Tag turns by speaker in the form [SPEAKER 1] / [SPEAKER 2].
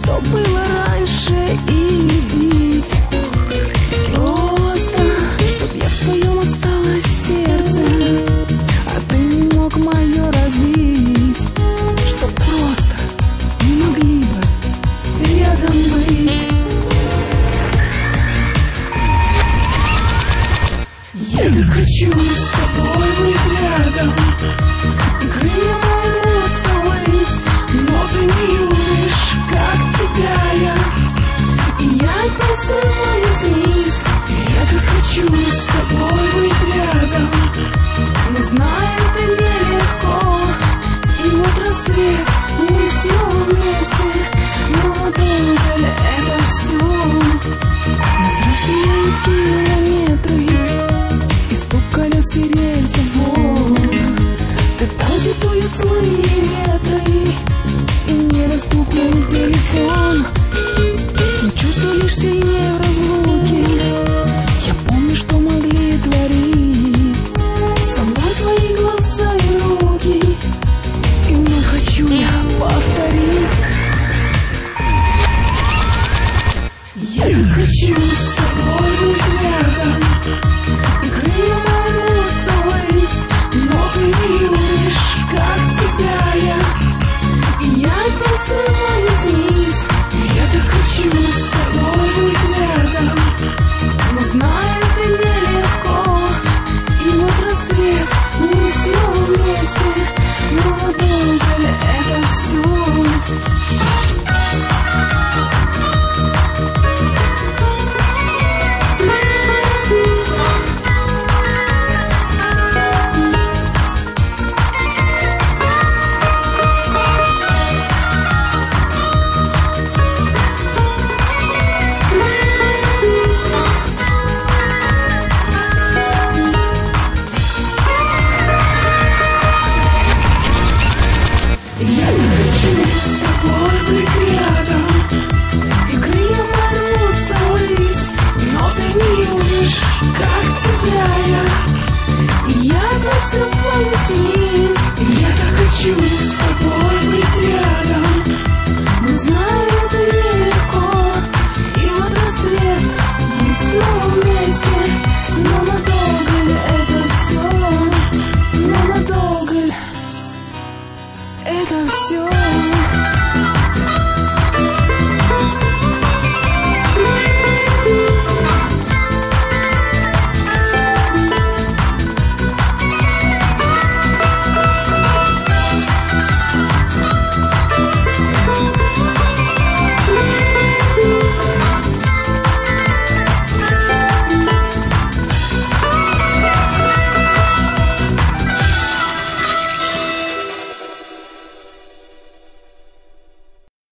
[SPEAKER 1] что было раньше, и любить. Просто, чтоб я в твоем осталось сердце, а ты не мог мое разбить. Чтоб просто не могли бы рядом быть. Я так хочу с тобой быть рядом, и крылья мои рвутся, но ты не любишь, как тебя я, и я опять срываюсь вниз. Я так хочу с тобой быть рядом, но знаю, это нелегко. И вот рассвет, мы снова вместе, но долго ли это все? Нас рассеяют километры, и стук колес и рельсов.